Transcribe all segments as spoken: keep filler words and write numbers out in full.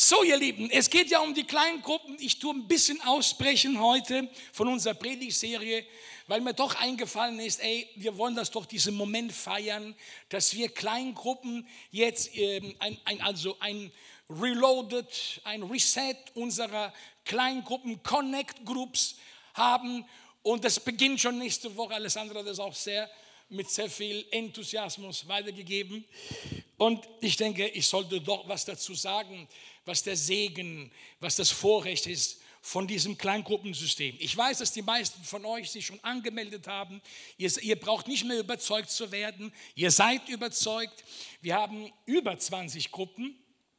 So, ihr Lieben, es geht ja um die Kleingruppen. Ich tue ein bisschen ausbrechen heute von unserer Predigtserie, weil mir doch eingefallen ist, ey, wir wollen das doch diesen Moment feiern, dass wir Kleingruppen jetzt, ähm, ein, ein, also ein Reloaded, ein Reset unserer Kleingruppen, Connect Groups haben. Und das beginnt schon nächste Woche. Alessandra hat das auch sehr mit sehr viel Enthusiasmus weitergegeben. Und ich denke, ich sollte doch was dazu sagen, was der Segen, was das Vorrecht ist von diesem Kleingruppensystem. Ich weiß, dass die meisten von euch sich schon angemeldet haben. Ihr, ihr braucht nicht mehr überzeugt zu werden. Ihr seid überzeugt. Wir haben über zwanzig Gruppen,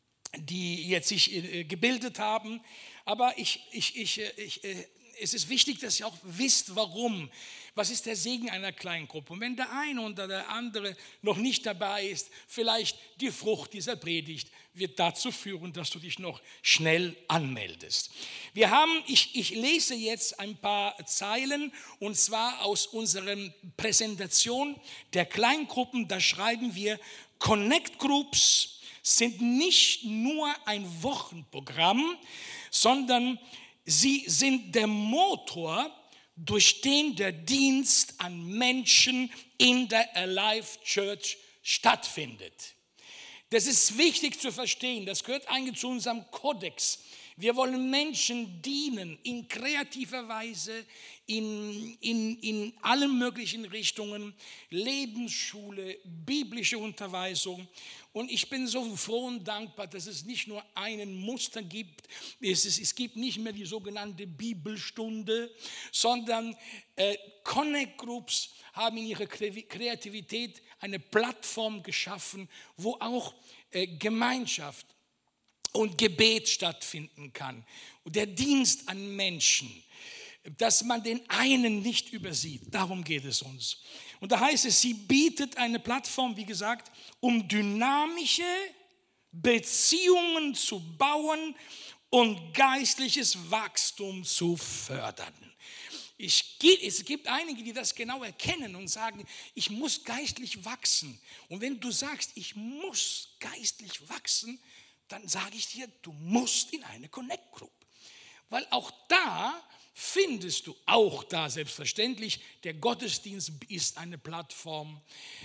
die jetzt sich äh, gebildet haben. Aber ich, ich, ich, ich, äh, es ist wichtig, dass ihr auch wisst, warum. Was ist der Segen einer Kleingruppe? Und wenn der eine oder der andere noch nicht dabei ist, vielleicht die Frucht dieser Predigt wird dazu führen, dass du dich noch schnell anmeldest. Wir haben, ich, ich lese jetzt ein paar Zeilen, und zwar aus unserer Präsentation der Kleingruppen. Da schreiben wir: Connect Groups sind nicht nur ein Wochenprogramm, sondern sie sind der Motor, durch den der Dienst an Menschen in der Alive Church stattfindet. Das ist wichtig zu verstehen, das gehört eigentlich zu unserem Kodex. Wir wollen Menschen dienen in kreativer Weise, in, in, in allen möglichen Richtungen, Lebensschule, biblische Unterweisung. Und ich bin so froh und dankbar, dass es nicht nur einen Muster gibt, es, ist, es gibt nicht mehr die sogenannte Bibelstunde, sondern äh, Connect Groups haben in ihrer Kreativität eine Plattform geschaffen, wo auch äh, Gemeinschaft und Gebet stattfinden kann. Und der Dienst an Menschen, dass man den einen nicht übersieht, darum geht es uns. Und da heißt es, sie bietet eine Plattform, wie gesagt, um dynamische Beziehungen zu bauen und geistliches Wachstum zu fördern. Ich, es gibt einige, die das genau erkennen und sagen, ich muss geistlich wachsen. Und wenn du sagst, ich muss geistlich wachsen, dann sage ich dir, du musst in eine Connect Group. Weil auch da findest du, auch da selbstverständlich, der Gottesdienst ist eine Plattform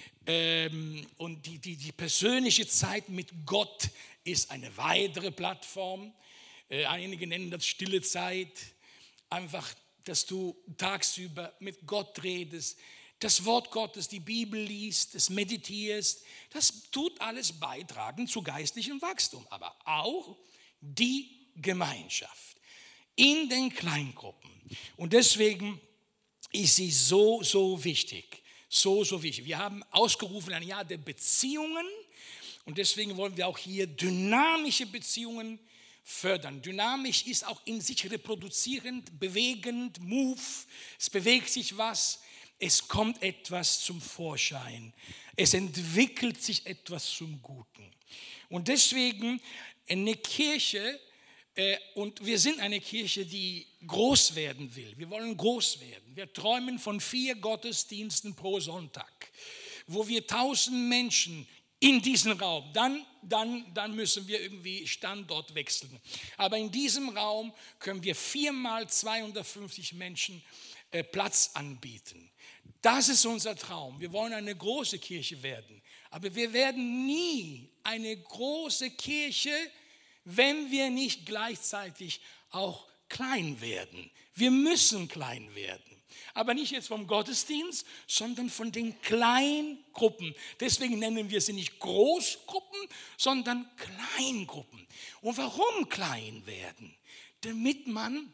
ähm, und die, die, die persönliche Zeit mit Gott ist eine weitere Plattform. Äh, einige nennen das stille Zeit, einfach, dass du tagsüber mit Gott redest, das Wort Gottes, die Bibel liest, das meditierst, das tut alles beitragen zu geistlichem Wachstum, aber auch die Gemeinschaft in den Kleingruppen. Und deswegen ist sie so, so wichtig, so, so wichtig. Wir haben ausgerufen ein Jahr der Beziehungen und deswegen wollen wir auch hier dynamische Beziehungen fördern. Dynamisch ist auch in sich reproduzierend, bewegend, move, es bewegt sich was. Es kommt etwas zum Vorschein. Es entwickelt sich etwas zum Guten. Und deswegen eine Kirche, äh, und wir sind eine Kirche, die groß werden will. Wir wollen groß werden. Wir träumen von vier Gottesdiensten pro Sonntag, wo wir tausend Menschen in diesen Raum, dann, dann, dann müssen wir irgendwie Standort wechseln. Aber in diesem Raum können wir viermal zweihundertfünfzig Menschen äh, Platz anbieten. Das ist unser Traum. Wir wollen eine große Kirche werden. Aber wir werden nie eine große Kirche, wenn wir nicht gleichzeitig auch klein werden. Wir müssen klein werden. Aber nicht jetzt vom Gottesdienst, sondern von den Kleingruppen. Deswegen nennen wir sie nicht Großgruppen, sondern Kleingruppen. Und warum klein werden? Damit man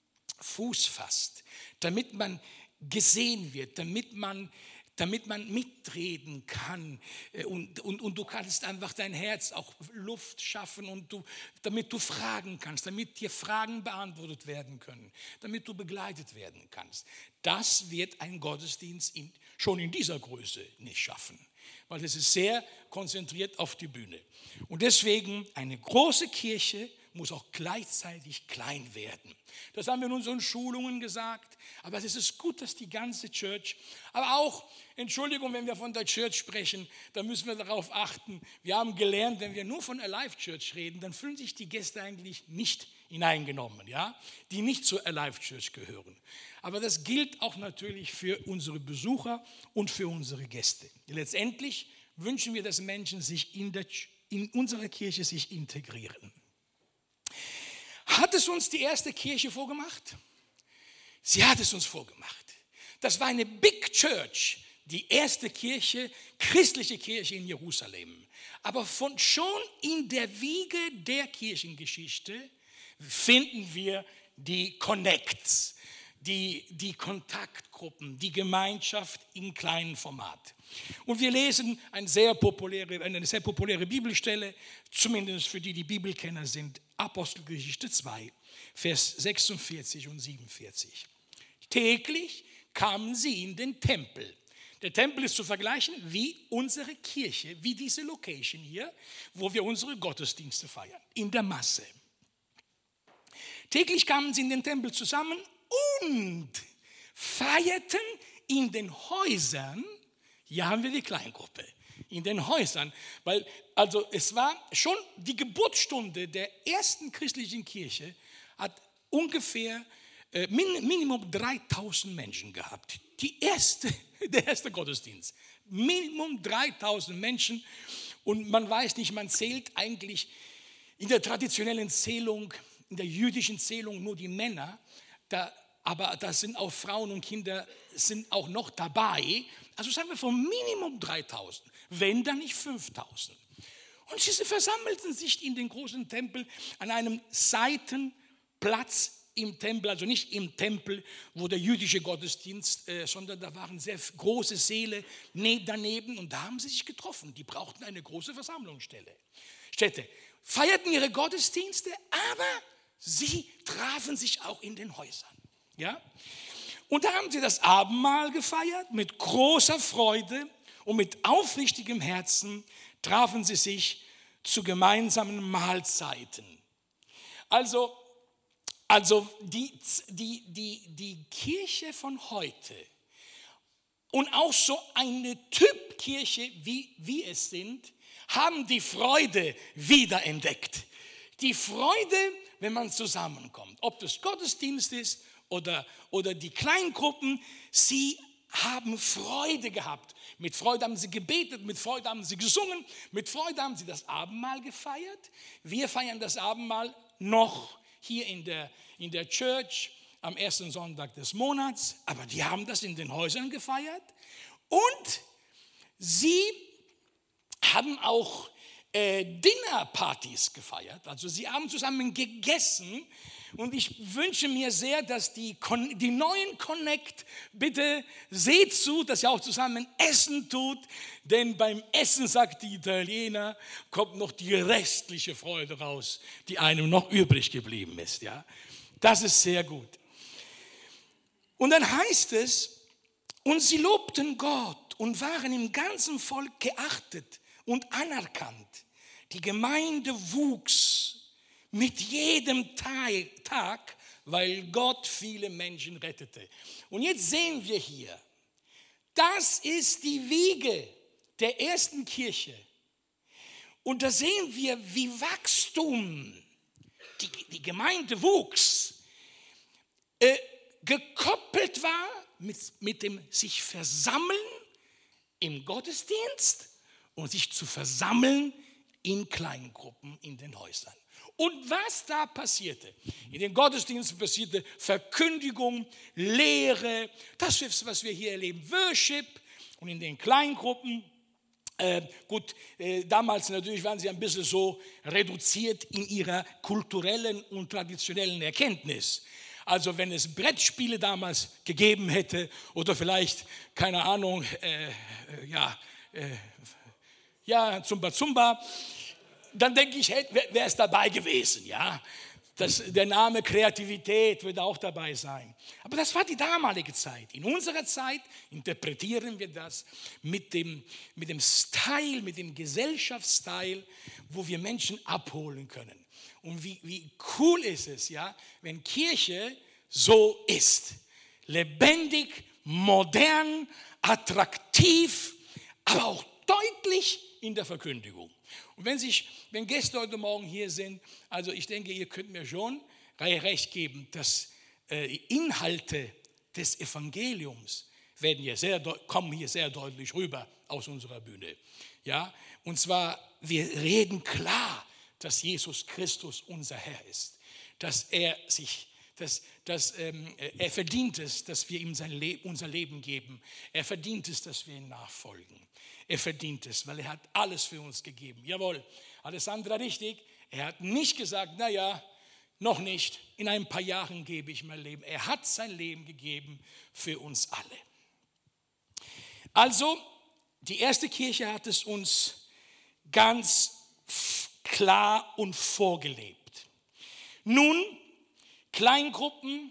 Fuß fasst, damit man gesehen wird, damit man, damit man mitreden kann und, und, und du kannst einfach dein Herz auch Luft schaffen und du, damit du fragen kannst, damit dir Fragen beantwortet werden können, damit du begleitet werden kannst. Das wird ein Gottesdienst in, schon in dieser Größe nicht schaffen, weil es ist sehr konzentriert auf die Bühne. Und deswegen eine große Kirche muss auch gleichzeitig klein werden. Das haben wir in unseren Schulungen gesagt. Aber es ist gut, dass die ganze Church, aber auch, Entschuldigung, wenn wir von der Church sprechen, dann müssen wir darauf achten. Wir haben gelernt, wenn wir nur von Alive Church reden, dann fühlen sich die Gäste eigentlich nicht hineingenommen, ja, die nicht zur Alive Church gehören. Aber das gilt auch natürlich für unsere Besucher und für unsere Gäste. Letztendlich wünschen wir, dass Menschen sich in, der, in unserer Kirche sich integrieren. Hat es uns die erste Kirche vorgemacht? Sie hat es uns vorgemacht. Das war eine Big Church, die erste Kirche, christliche Kirche in Jerusalem. Aber von, schon in der Wiege der Kirchengeschichte finden wir die Connects, die, die Kontaktgruppen, die Gemeinschaft in kleinem Format. Und wir lesen eine sehr populäre, eine sehr populäre Bibelstelle, zumindest für die, die Bibelkenner sind, Apostelgeschichte zwei, Vers sechsundvierzig und siebenundvierzig. Täglich kamen sie in den Tempel. Der Tempel ist zu vergleichen wie unsere Kirche, wie diese Location hier, wo wir unsere Gottesdienste feiern, in der Masse. Täglich kamen sie in den Tempel zusammen und feierten in den Häusern. Hier haben wir die Kleingruppe, in den Häusern. Weil, also es war schon die Geburtsstunde der ersten christlichen Kirche, hat ungefähr äh, min, Minimum dreitausend Menschen gehabt. Die erste, der erste Gottesdienst. Minimum dreitausend Menschen. Und man weiß nicht, man zählt eigentlich in der traditionellen Zählung, in der jüdischen Zählung nur die Männer, da, aber da sind auch Frauen und Kinder sind auch noch dabei. Also sagen wir vom Minimum dreitausend, wenn dann nicht fünftausend. Und sie versammelten sich in den großen Tempel an einem Seitenplatz im Tempel, also nicht im Tempel, wo der jüdische Gottesdienst, äh, sondern da waren sehr große Säle daneben und da haben sie sich getroffen. Die brauchten eine große Versammlungsstelle. Städte feierten ihre Gottesdienste, aber sie trafen sich auch in den Häusern. Ja? Und da haben sie das Abendmahl gefeiert, mit großer Freude und mit aufrichtigem Herzen trafen sie sich zu gemeinsamen Mahlzeiten. Also, also die, die, die, die Kirche von heute und auch so eine Typkirche, wie wir es sind, haben die Freude wiederentdeckt. Die Freude, wenn man zusammenkommt, ob das Gottesdienst ist oder, oder die Kleingruppen, sie haben Freude gehabt. Mit Freude haben sie gebetet, mit Freude haben sie gesungen, mit Freude haben sie das Abendmahl gefeiert. Wir feiern das Abendmahl noch hier in der, in der Church am ersten Sonntag des Monats, aber die haben das in den Häusern gefeiert und sie haben auch äh, Dinnerpartys gefeiert, also sie haben zusammen gegessen und ich wünsche mir sehr, dass die, die neuen Connect, bitte seht zu, dass ihr auch zusammen essen tut, denn beim Essen, sagt die Italiener, kommt noch die restliche Freude raus, die einem noch übrig geblieben ist. Ja? Das ist sehr gut. Und dann heißt es, und sie lobten Gott und waren im ganzen Volk geachtet und anerkannt. Die Gemeinde wuchs mit jedem Tag, weil Gott viele Menschen rettete. Und jetzt sehen wir hier, das ist die Wiege der ersten Kirche. Und da sehen wir, wie Wachstum, die, die Gemeinde wuchs, äh, gekoppelt war mit, mit dem sich versammeln im Gottesdienst und sich zu versammeln in Kleingruppen in den Häusern. Und was da passierte, in den Gottesdiensten passierte Verkündigung, Lehre, das ist, was wir hier erleben, Worship und in den Kleingruppen. Äh, gut, äh, damals natürlich waren sie ein bisschen so reduziert in ihrer kulturellen und traditionellen Erkenntnis. Also wenn es Brettspiele damals gegeben hätte oder vielleicht, keine Ahnung, äh, äh, ja, äh, ja, Zumba Zumba, dann denke ich, hey, wäre es dabei gewesen, ja. Das, der Name Kreativität wird auch dabei sein. Aber das war die damalige Zeit. In unserer Zeit interpretieren wir das mit dem, mit dem Style, mit dem Gesellschaftsteil, wo wir Menschen abholen können. Und wie, wie cool ist es, ja, wenn Kirche so ist. Lebendig, modern, attraktiv, aber auch deutlich in der Verkündigung. Und wenn, sich, wenn Gäste heute Morgen hier sind, also ich denke, ihr könnt mir schon recht geben, dass äh, Inhalte des Evangeliums werden hier sehr, kommen hier sehr deutlich rüber aus unserer Bühne. Ja? Und zwar, wir reden klar, dass Jesus Christus unser Herr ist, dass er sich Dass, dass ähm, er verdient es, dass wir ihm sein Le- unser Leben geben. Er verdient es, dass wir ihm nachfolgen. Er verdient es, weil er hat alles für uns gegeben. Jawohl, Alessandra, richtig. Er hat nicht gesagt, naja, noch nicht, in ein paar Jahren gebe ich mein Leben. Er hat sein Leben gegeben für uns alle. Also, die erste Kirche hat es uns ganz klar und vorgelebt. Nun, Kleingruppen,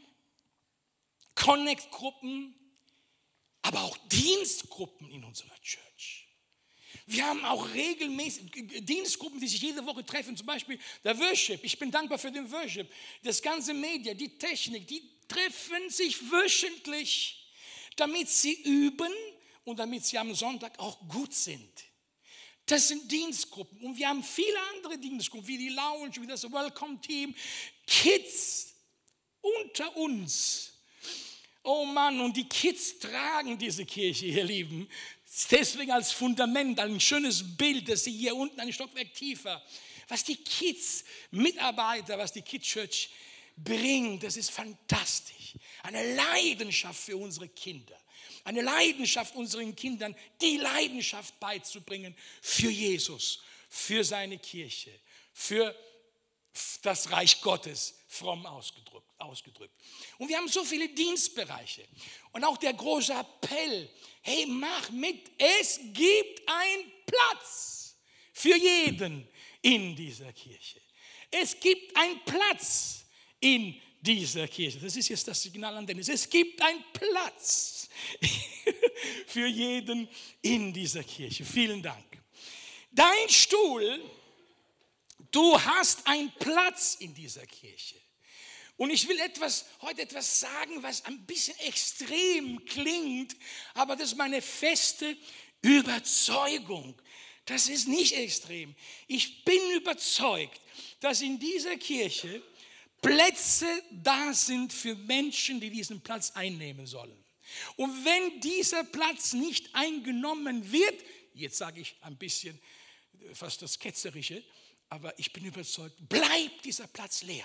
Connect-Gruppen, aber auch Dienstgruppen in unserer Church. Wir haben auch regelmäßig Dienstgruppen, die sich jede Woche treffen, zum Beispiel der Worship. Ich bin dankbar für den Worship. Das ganze Media, die Technik, die treffen sich wöchentlich, damit sie üben und damit sie am Sonntag auch gut sind. Das sind Dienstgruppen. Und wir haben viele andere Dienstgruppen, wie die Lounge, wie das Welcome Team, Kids unter uns. Oh Mann, und die Kids tragen diese Kirche, ihr Lieben. Deswegen als Fundament, ein schönes Bild, dass sie hier unten ein Stockwerk tiefer. Was die Kids, Mitarbeiter, was die Kids Church bringt, das ist fantastisch. Eine Leidenschaft für unsere Kinder. Eine Leidenschaft unseren Kindern, die Leidenschaft beizubringen für Jesus, für seine Kirche, für das Reich Gottes, fromm ausgedrückt, ausgedrückt. Und wir haben so viele Dienstbereiche. Und auch der große Appell, hey, mach mit, es gibt einen Platz für jeden in dieser Kirche. Es gibt einen Platz in dieser Kirche. Das ist jetzt das Signal an Dennis. Es gibt einen Platz für jeden in dieser Kirche. Vielen Dank. Dein Stuhl, du hast einen Platz in dieser Kirche. Und ich will etwas, heute etwas sagen, was ein bisschen extrem klingt, aber das ist meine feste Überzeugung. Das ist nicht extrem. Ich bin überzeugt, dass in dieser Kirche Plätze da sind für Menschen, die diesen Platz einnehmen sollen. Und wenn dieser Platz nicht eingenommen wird, jetzt sage ich ein bisschen fast das Ketzerische, aber ich bin überzeugt, bleibt dieser Platz leer.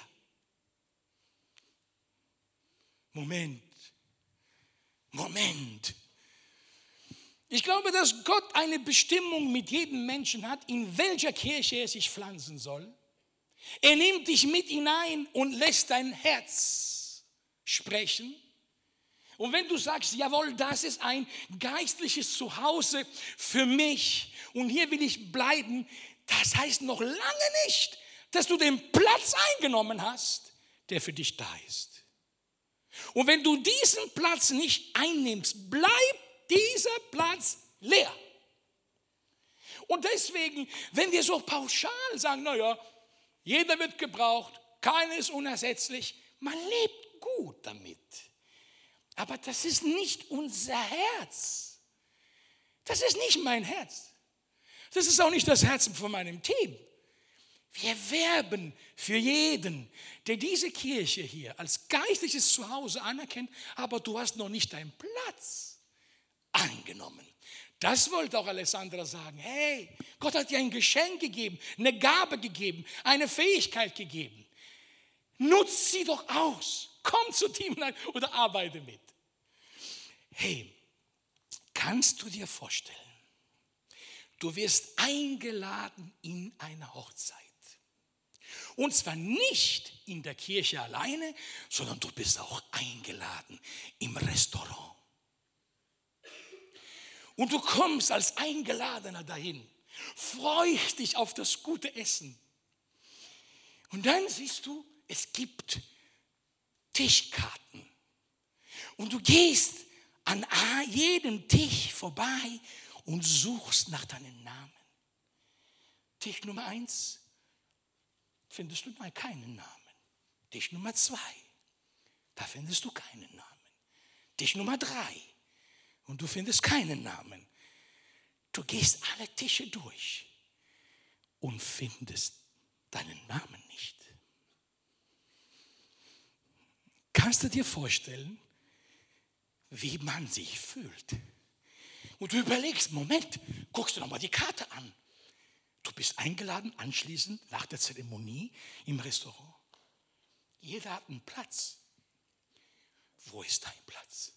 Moment, Moment. Ich glaube, dass Gott eine Bestimmung mit jedem Menschen hat, in welcher Kirche er sich pflanzen soll. Er nimmt dich mit hinein und lässt dein Herz sprechen. Und wenn du sagst, jawohl, das ist ein geistliches Zuhause für mich und hier will ich bleiben, das heißt noch lange nicht, dass du den Platz eingenommen hast, der für dich da ist. Und wenn du diesen Platz nicht einnimmst, bleibt dieser Platz leer. Und deswegen, wenn wir so pauschal sagen, naja, jeder wird gebraucht, keiner ist unersetzlich, man lebt gut damit. Aber das ist nicht unser Herz. Das ist nicht mein Herz. Das ist auch nicht das Herz von meinem Team. Wir werben für jeden, der diese Kirche hier als geistliches Zuhause anerkennt, aber du hast noch nicht deinen Platz eingenommen. Das wollte auch Alessandra sagen. Hey, Gott hat dir ein Geschenk gegeben, eine Gabe gegeben, eine Fähigkeit gegeben. Nutz sie doch aus. Komm zu Team oder arbeite mit. Hey, kannst du dir vorstellen, du wirst eingeladen in eine Hochzeit. Und zwar nicht in der Kirche alleine, sondern du bist auch eingeladen im Restaurant. Und du kommst als Eingeladener dahin, freust dich auf das gute Essen. Und dann siehst du, es gibt Tischkarten. Und du gehst an jedem Tisch vorbei und suchst nach deinem Namen. Tisch Nummer eins, findest du mal keinen Namen. Tisch Nummer zwei, da findest du keinen Namen. Tisch Nummer drei und du findest keinen Namen. Du gehst alle Tische durch und findest deinen Namen nicht. Kannst du dir vorstellen, wie man sich fühlt? Und du überlegst, Moment, guckst du nochmal die Karte an. Du bist eingeladen anschließend nach der Zeremonie im Restaurant. Jeder hat einen Platz. Wo ist dein Platz?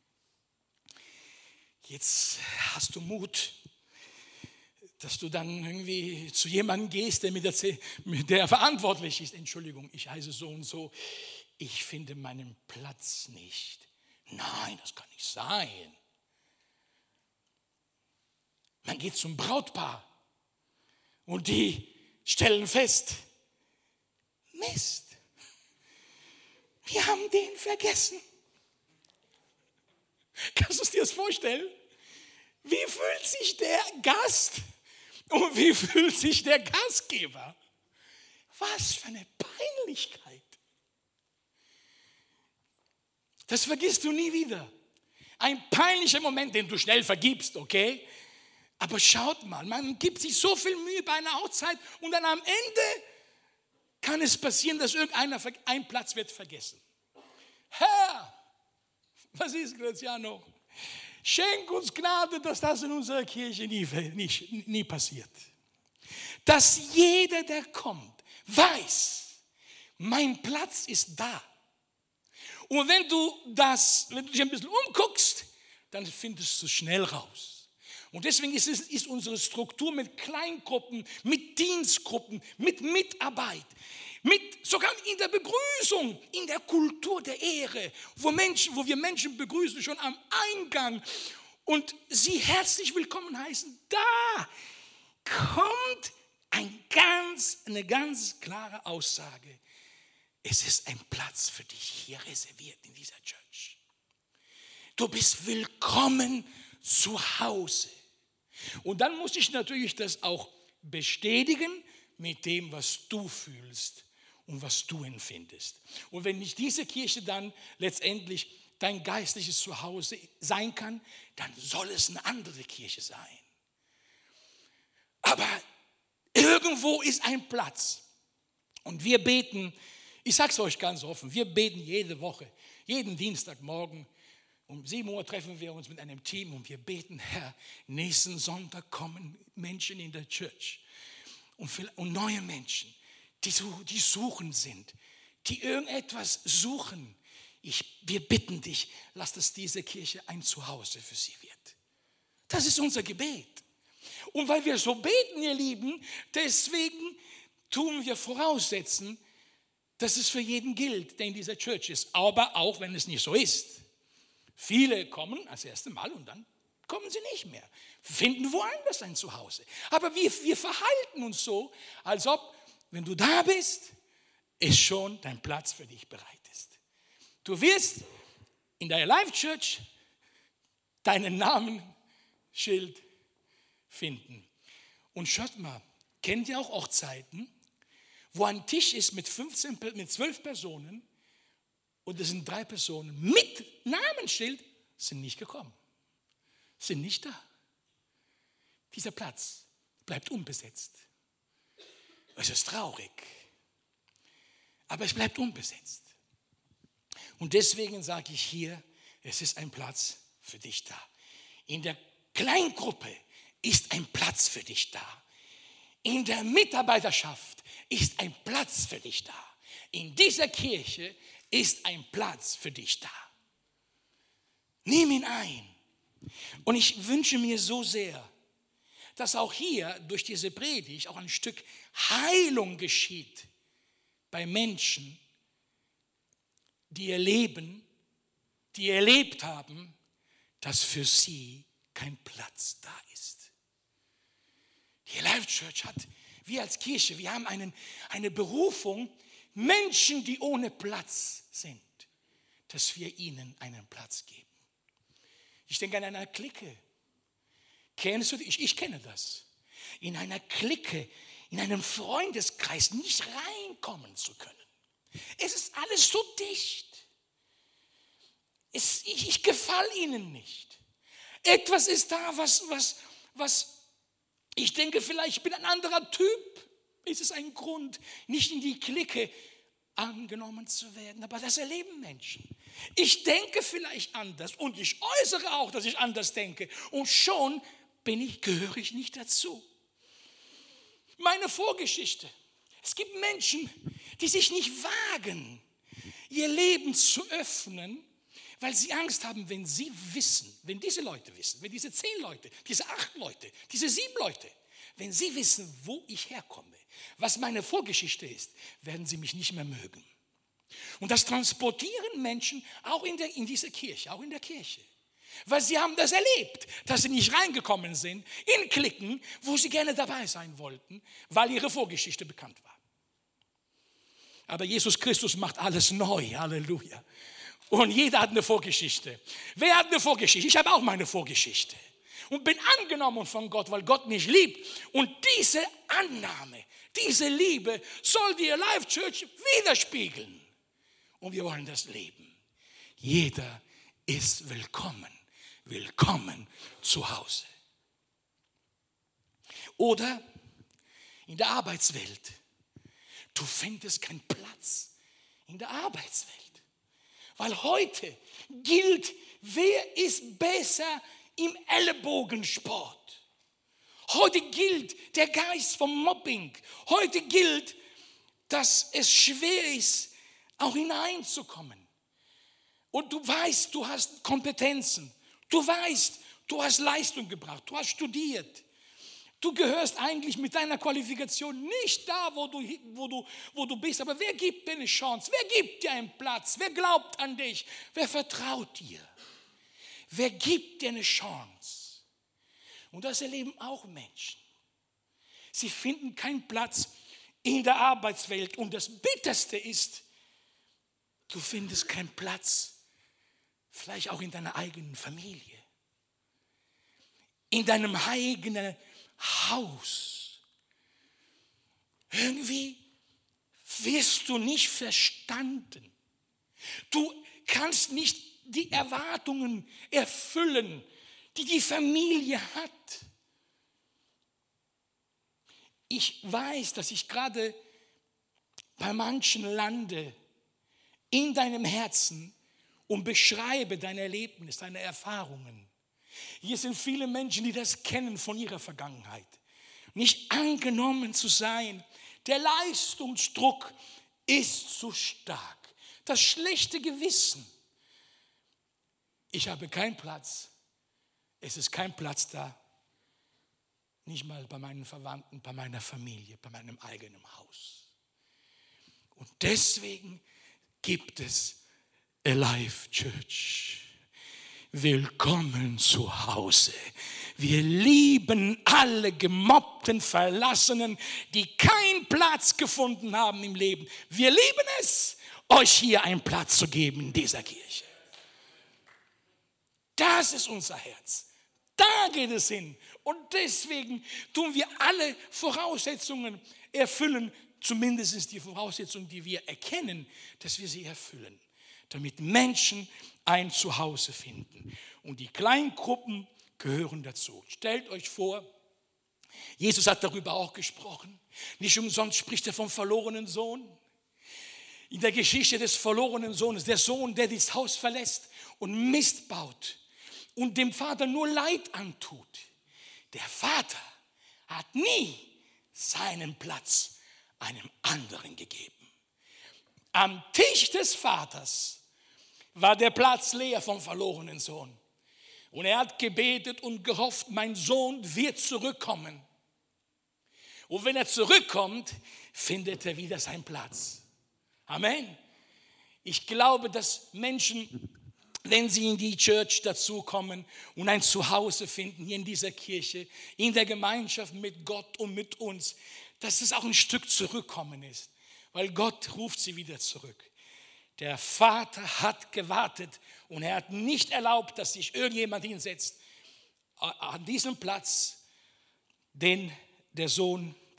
Jetzt hast du Mut, dass du dann irgendwie zu jemandem gehst, der, mit der, mit der verantwortlich ist. Entschuldigung, ich heiße so und so. Ich finde meinen Platz nicht. Nein, das kann nicht sein. Man geht zum Brautpaar und die stellen fest, Mist, wir haben den vergessen. Kannst du es dir das vorstellen? Wie fühlt sich der Gast und wie fühlt sich der Gastgeber? Was für eine Peinlichkeit. Das vergisst du nie wieder. Ein peinlicher Moment, den du schnell vergibst, okay? Aber schaut mal, man gibt sich so viel Mühe bei einer Hochzeit und dann am Ende kann es passieren, dass irgendeiner ein Platz wird vergessen. Herr, was ist, Graziano? Schenk uns Gnade, dass das in unserer Kirche nie, nie, nie passiert. Dass jeder, der kommt, weiß, mein Platz ist da. Und wenn du das, wenn du dich ein bisschen umguckst, dann findest du schnell raus. Und deswegen ist, es, ist unsere Struktur mit Kleingruppen, mit Dienstgruppen, mit Mitarbeit, mit sogar in der Begrüßung, in der Kultur der Ehre, wo, Menschen, wo wir Menschen begrüßen schon am Eingang und sie herzlich willkommen heißen. Da kommt ein ganz, eine ganz klare Aussage. Es ist ein Platz für dich hier reserviert in dieser Church. Du bist willkommen zu Hause. Und dann muss ich natürlich das auch bestätigen mit dem, was du fühlst und was du empfindest. Und wenn nicht diese Kirche dann letztendlich dein geistliches Zuhause sein kann, dann soll es eine andere Kirche sein. Aber irgendwo ist ein Platz. Und wir beten, ich sage es euch ganz offen, wir beten jede Woche, jeden Dienstagmorgen. Um sieben Uhr treffen wir uns mit einem Team und wir beten, Herr, nächsten Sonntag kommen Menschen in der Church und, und neue Menschen, die, die suchen sind, die irgendetwas suchen. Ich, wir bitten dich, lass, dass diese Kirche ein Zuhause für sie wird. Das ist unser Gebet. Und weil wir so beten, ihr Lieben, deswegen tun wir voraussetzen, dass es für jeden gilt, der in dieser Church ist. Aber auch, wenn es nicht so ist. Viele kommen als erste Mal und dann kommen sie nicht mehr. Finden woanders ein Zuhause. Aber wir, wir verhalten uns so, als ob, wenn du da bist, es schon dein Platz für dich bereit ist. Du wirst in der Life Church deinen Namensschild finden. Und schaut mal, kennt ihr auch Hochzeiten, wo ein Tisch ist mit, fünfzehn, mit zwölf Personen und es sind drei Personen mit Namensschild, sind nicht gekommen, sind nicht da. Dieser Platz bleibt unbesetzt. Es ist traurig, aber es bleibt unbesetzt. Und deswegen sage ich hier, es ist ein Platz für dich da. In der Kleingruppe ist ein Platz für dich da. In der Mitarbeiterschaft ist ein Platz für dich da. In dieser Kirche ist ein Platz für dich da. Nimm ihn ein. Und ich wünsche mir so sehr, dass auch hier durch diese Predigt auch ein Stück Heilung geschieht bei Menschen, die erleben, die erlebt haben, dass für sie kein Platz da ist. Die Life Church hat, wir als Kirche, wir haben einen, eine Berufung, Menschen, die ohne Platz sind, dass wir ihnen einen Platz geben. Ich denke an eine Clique. Kennst du die? Ich, ich kenne das. In einer Clique, in einen Freundeskreis nicht reinkommen zu können. Es ist alles so dicht. Es, ich, ich gefalle ihnen nicht. Etwas ist da, was, was, was ich denke, vielleicht ich bin ein anderer Typ. Ist es ein Grund, nicht in die Clique angenommen zu werden? Aber das erleben Menschen. Ich denke vielleicht anders und ich äußere auch, dass ich anders denke. Und schon bin ich, gehöre ich nicht dazu. Meine Vorgeschichte. Es gibt Menschen, die sich nicht wagen, ihr Leben zu öffnen, weil sie Angst haben, wenn sie wissen, wenn diese Leute wissen, wenn diese zehn Leute, diese acht Leute, diese sieben Leute, wenn sie wissen, wo ich herkomme, was meine Vorgeschichte ist, werden sie mich nicht mehr mögen. Und das transportieren Menschen auch in, der, in dieser Kirche, auch in der Kirche. Weil sie haben das erlebt, dass sie nicht reingekommen sind in Cliquen, wo sie gerne dabei sein wollten, weil ihre Vorgeschichte bekannt war. Aber Jesus Christus macht alles neu, Halleluja. Und jeder hat eine Vorgeschichte. Wer hat eine Vorgeschichte? Ich habe auch meine Vorgeschichte. Und bin angenommen von Gott, weil Gott mich liebt. Und diese Annahme, diese Liebe soll die Alive Church widerspiegeln. Und wir wollen das leben. Jeder ist willkommen. Willkommen zu Hause. Oder in der Arbeitswelt. Du findest keinen Platz in der Arbeitswelt. Weil heute gilt, wer ist besser im Ellenbogensport. Heute gilt der Geist vom Mobbing. Heute gilt, dass es schwer ist, auch hineinzukommen. Und du weißt, du hast Kompetenzen. Du weißt, du hast Leistung gebracht. Du hast studiert. Du gehörst eigentlich mit deiner Qualifikation nicht da, wo du, wo du, wo du bist. Aber wer gibt dir eine Chance? Wer gibt dir einen Platz? Wer glaubt an dich? Wer vertraut dir? Wer gibt dir eine Chance? Und das erleben auch Menschen. Sie finden keinen Platz in der Arbeitswelt. Und das Bitterste ist, du findest keinen Platz, vielleicht auch in deiner eigenen Familie, in deinem eigenen Haus. Irgendwie wirst du nicht verstanden. Du kannst nicht die Erwartungen erfüllen, die die Familie hat. Ich weiß, dass ich gerade bei manchen lande in deinem Herzen und beschreibe dein Erlebnis, deine Erfahrungen. Hier sind viele Menschen, die das kennen von ihrer Vergangenheit. Nicht angenommen zu sein. Der Leistungsdruck ist zu stark. Das schlechte Gewissen. Ich habe keinen Platz. Es ist kein Platz da. Nicht mal bei meinen Verwandten, bei meiner Familie, bei meinem eigenen Haus. Und deswegen gibt es Alive Church. Willkommen zu Hause. Wir lieben alle gemobbten, Verlassenen, die keinen Platz gefunden haben im Leben. Wir lieben es, euch hier einen Platz zu geben in dieser Kirche. Das ist unser Herz. Da geht es hin. Und deswegen tun wir alle Voraussetzungen erfüllen, zumindest die Voraussetzungen, die wir erkennen, dass wir sie erfüllen, damit Menschen ein Zuhause finden. Und die Kleingruppen gehören dazu. Stellt euch vor, Jesus hat darüber auch gesprochen. Nicht umsonst spricht er vom verlorenen Sohn. In der Geschichte des verlorenen Sohnes, der Sohn, der das Haus verlässt und Mist baut und dem Vater nur Leid antut. Der Vater hat nie seinen Platz einem anderen gegeben. Am Tisch des Vaters war der Platz leer vom verlorenen Sohn. Und er hat gebetet und gehofft, mein Sohn wird zurückkommen. Und wenn er zurückkommt, findet er wieder seinen Platz. Amen. Ich glaube, dass Menschen, wenn sie in die Church dazukommen und ein Zuhause finden, hier in dieser Kirche, in der Gemeinschaft mit Gott und mit uns, dass es auch ein Stück zurückkommen ist. Weil Gott ruft sie wieder zurück. Der Vater hat gewartet und er hat nicht erlaubt, dass sich irgendjemand hinsetzt an diesem Platz, den der Sohn,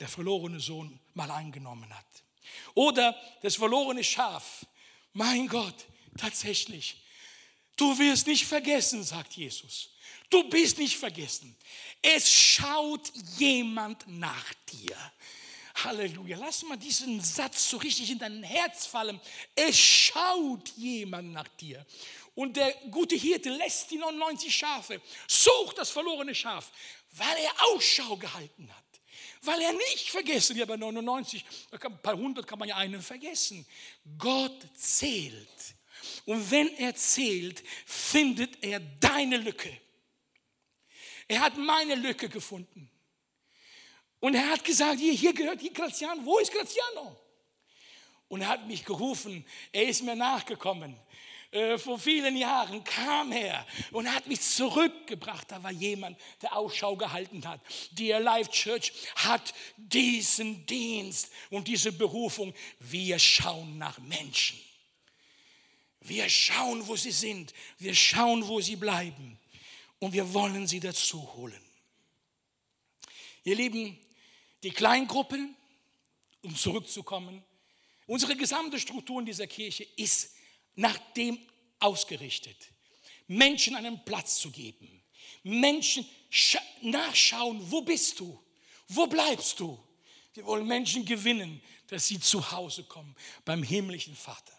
der verlorene Sohn mal eingenommen hat. Oder das verlorene Schaf. Mein Gott, tatsächlich. Du wirst nicht vergessen, sagt Jesus. Du bist nicht vergessen. Es schaut jemand nach dir. Halleluja. Lass mal diesen Satz so richtig in dein Herz fallen. Es schaut jemand nach dir. Und der gute Hirte lässt die neunundneunzig Schafe, sucht das verlorene Schaf, weil er Ausschau gehalten hat. Weil er nicht vergessen, ja bei neunundneunzig, bei hundert kann man ja einen vergessen. Gott zählt. Und wenn er zählt, findet er deine Lücke. Er hat meine Lücke gefunden. Und er hat gesagt, hier, hier gehört die Graziano. Wo ist Graziano? Und er hat mich gerufen. Er ist mir nachgekommen. Äh, vor vielen Jahren kam er und hat mich zurückgebracht. Da war jemand, der Ausschau gehalten hat. Die Alive Church hat diesen Dienst und diese Berufung. Wir schauen nach Menschen. Wir schauen, wo sie sind. Wir schauen, wo sie bleiben. Und wir wollen sie dazu holen. Ihr Lieben, die Kleingruppen, um zurückzukommen, unsere gesamte Struktur in dieser Kirche ist nach dem ausgerichtet, Menschen einen Platz zu geben, Menschen nachschauen, wo bist du, wo bleibst du. Wir wollen Menschen gewinnen, dass sie zu Hause kommen beim himmlischen Vater.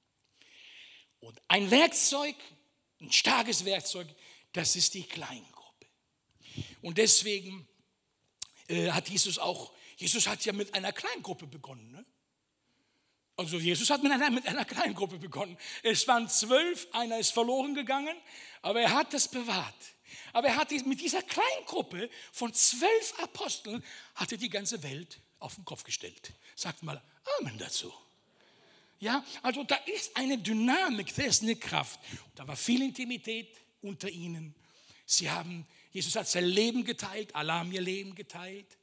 Und ein Werkzeug, ein starkes Werkzeug, das ist die Kleingruppe. Und deswegen äh, hat Jesus auch, Jesus hat ja mit einer Kleingruppe begonnen. Ne? Also Jesus hat mit einer, mit einer Kleingruppe begonnen. Es waren zwölf, einer ist verloren gegangen, aber er hat das bewahrt. Aber er hat mit dieser Kleingruppe von zwölf Aposteln, hat er die ganze Welt auf den Kopf gestellt. Sagt mal Amen dazu. Ja, also da ist eine Dynamik, da ist eine Kraft. Da war viel Intimität unter ihnen. Sie haben, Jesus hat sein Leben geteilt, alle haben ihr Leben geteilt.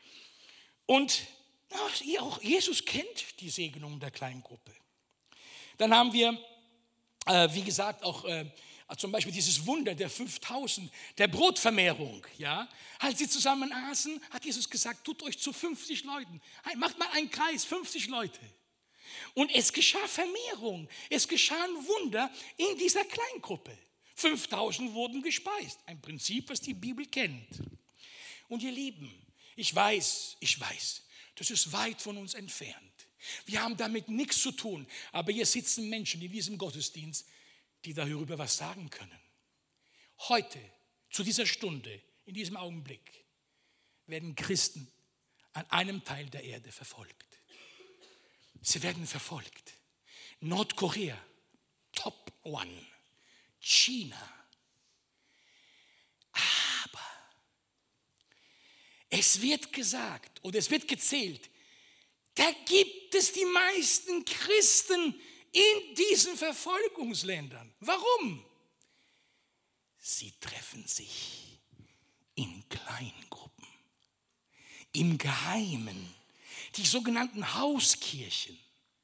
Und ja, auch Jesus kennt die Segnung der Kleingruppe. Dann haben wir, äh, wie gesagt, auch äh, zum Beispiel dieses Wunder der fünftausend, der Brotvermehrung. Ja? Als sie zusammen aßen, hat Jesus gesagt, tut euch zu fünfzig Leuten. Macht mal einen Kreis, fünfzig Leute. Und es geschah Vermehrung, es geschahen Wunder in dieser Kleingruppe. fünftausend wurden gespeist, ein Prinzip, was die Bibel kennt. Und ihr Lieben, ich weiß, ich weiß, das ist weit von uns entfernt. Wir haben damit nichts zu tun, aber hier sitzen Menschen in diesem Gottesdienst, die darüber was sagen können. Heute, zu dieser Stunde, in diesem Augenblick, werden Christen an einem Teil der Erde verfolgt. Sie werden verfolgt. Nordkorea, Top One. China. Aber es wird gesagt oder es wird gezählt, da gibt es die meisten Christen in diesen Verfolgungsländern. Warum? Sie treffen sich in Kleingruppen, im Geheimen, die sogenannten Hauskirchen.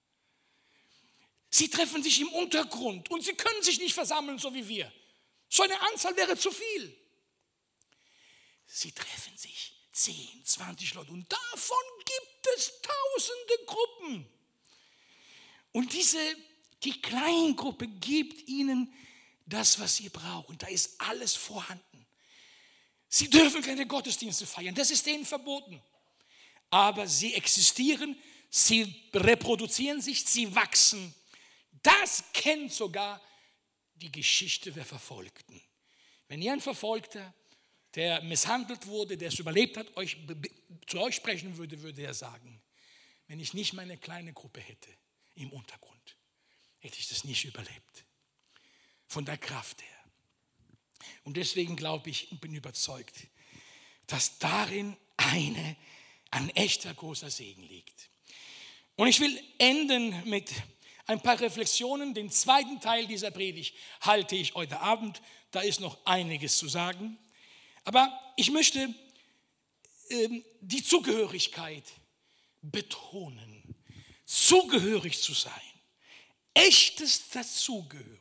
Sie treffen sich im Untergrund und sie können sich nicht versammeln, so wie wir. So eine Anzahl wäre zu viel. Sie treffen sich zehn, zwanzig Leute und davon gibt es tausende Gruppen. Und diese, die Kleingruppe gibt ihnen das, was sie brauchen. Da ist alles vorhanden. Sie dürfen keine Gottesdienste feiern, das ist denen verboten. Aber sie existieren, sie reproduzieren sich, sie wachsen. Das kennt sogar die Geschichte der Verfolgten. Wenn ihr ein Verfolgter, der misshandelt wurde, der es überlebt hat, euch, zu euch sprechen würde, würde er sagen, wenn ich nicht meine kleine Gruppe hätte im Untergrund, hätte ich das nicht überlebt. Von der Kraft her. Und deswegen glaube ich und bin überzeugt, dass darin eine, ein echter großer Segen liegt. Und ich will enden mit ein paar Reflexionen. Den zweiten Teil dieser Predigt halte ich heute Abend. Da ist noch einiges zu sagen. Aber ich möchte ähm, die Zugehörigkeit betonen. Zugehörig zu sein. Echtes Dazugehören.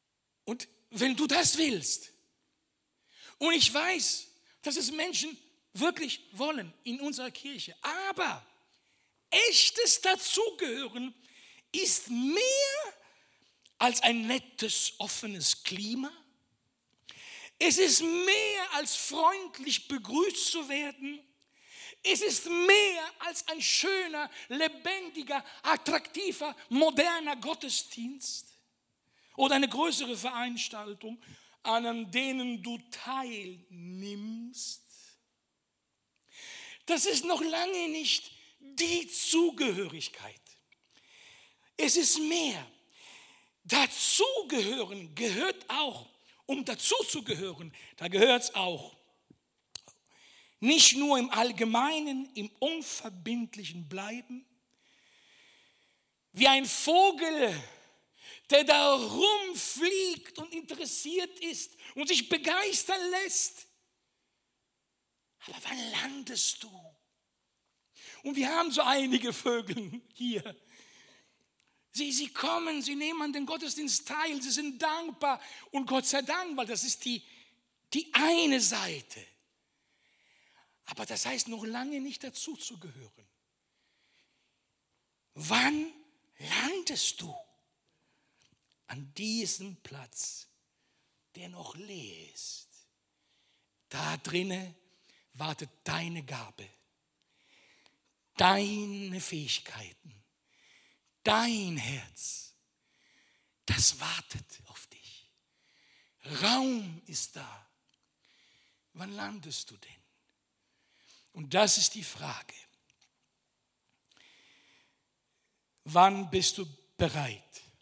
Und wenn du das willst, und ich weiß, dass es Menschen wirklich wollen in unserer Kirche. Aber echtes Dazugehören ist mehr als ein nettes, offenes Klima. Es ist mehr als freundlich begrüßt zu werden. Es ist mehr als ein schöner, lebendiger, attraktiver, moderner Gottesdienst oder eine größere Veranstaltung, an denen du teilnimmst. Das ist noch lange nicht die Zugehörigkeit. Es ist mehr. Dazugehören gehört auch, um dazuzugehören, da gehört es auch. Nicht nur im Allgemeinen, im Unverbindlichen bleiben. Wie ein Vogel, der da rumfliegt und interessiert ist und sich begeistern lässt. Aber wann landest du? Und wir haben so einige Vögel hier. Sie, sie kommen, sie nehmen an den Gottesdienst teil, sie sind dankbar. Und Gott sei Dank, weil das ist die, die eine Seite. Aber das heißt noch lange nicht dazu zu gehören. Wann landest du an diesem Platz, der noch leer ist? Da drinnen wartet deine Gabe, deine Fähigkeiten, dein Herz. Das wartet auf dich. Raum ist da. Wann landest du denn? Und das ist die Frage. Wann bist du bereit?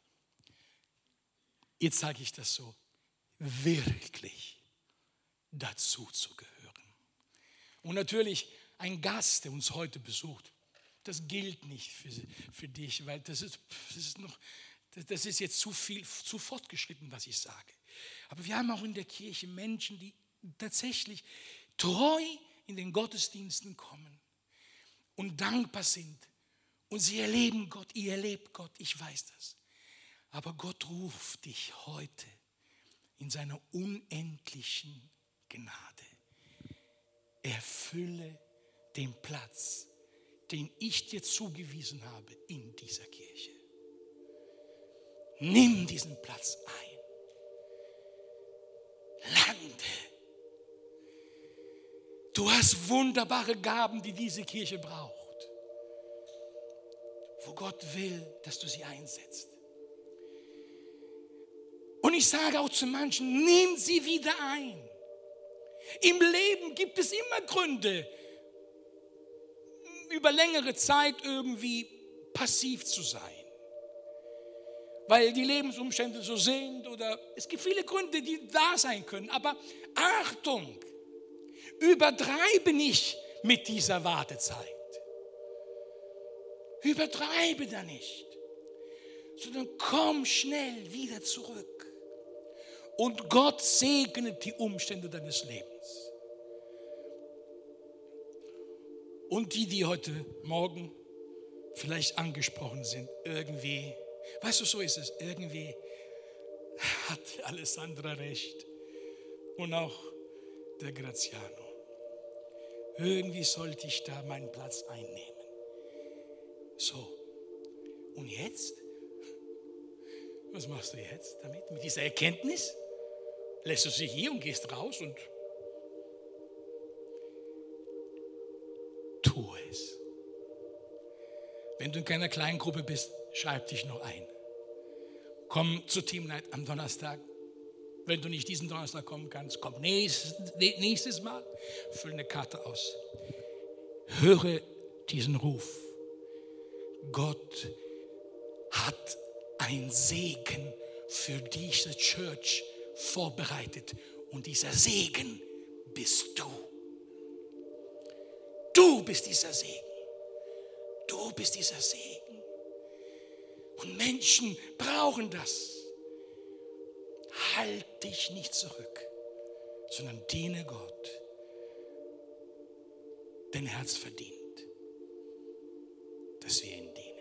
Jetzt sage ich das so, wirklich dazu zu gehören. Und natürlich ein Gast, der uns heute besucht, das gilt nicht für, für dich, weil das ist, das ist noch, das ist jetzt zu viel, zu fortgeschritten, was ich sage. Aber wir haben auch in der Kirche Menschen, die tatsächlich treu in den Gottesdiensten kommen und dankbar sind. Und sie erleben Gott, ihr erlebt Gott, ich weiß das. Aber Gott ruft dich heute in seiner unendlichen Gnade. Erfülle den Platz, den ich dir zugewiesen habe in dieser Kirche. Nimm diesen Platz ein. Lande. Du hast wunderbare Gaben, die diese Kirche braucht. Wo Gott will, dass du sie einsetzt. Und ich sage auch zu manchen, nimm sie wieder ein. Im Leben gibt es immer Gründe, über längere Zeit irgendwie passiv zu sein. Weil die Lebensumstände so sind oder es gibt viele Gründe, die da sein können. Aber Achtung, übertreibe nicht mit dieser Wartezeit. Übertreibe da nicht, sondern komm schnell wieder zurück. Und Gott segnet die Umstände deines Lebens. Und die, die heute Morgen vielleicht angesprochen sind, irgendwie, weißt du, so ist es, irgendwie hat Alessandra recht und auch der Graziano. Irgendwie sollte ich da meinen Platz einnehmen. So, und jetzt? Was machst du jetzt damit? Mit dieser Erkenntnis? Lässt du sie hier und gehst raus und tu es. Wenn du in keiner kleinen Gruppe bist, schreib dich noch ein. Komm zur Team Night am Donnerstag. Wenn du nicht diesen Donnerstag kommen kannst, komm nächstes, nächstes Mal. Füll eine Karte aus. Höre diesen Ruf. Gott hat ein Segen für diese Church vorbereitet. Und dieser Segen bist du. Du bist dieser Segen. Du bist dieser Segen. Und Menschen brauchen das. Halt dich nicht zurück, sondern diene Gott. Dein Herz verdient, dass wir ihn dienen.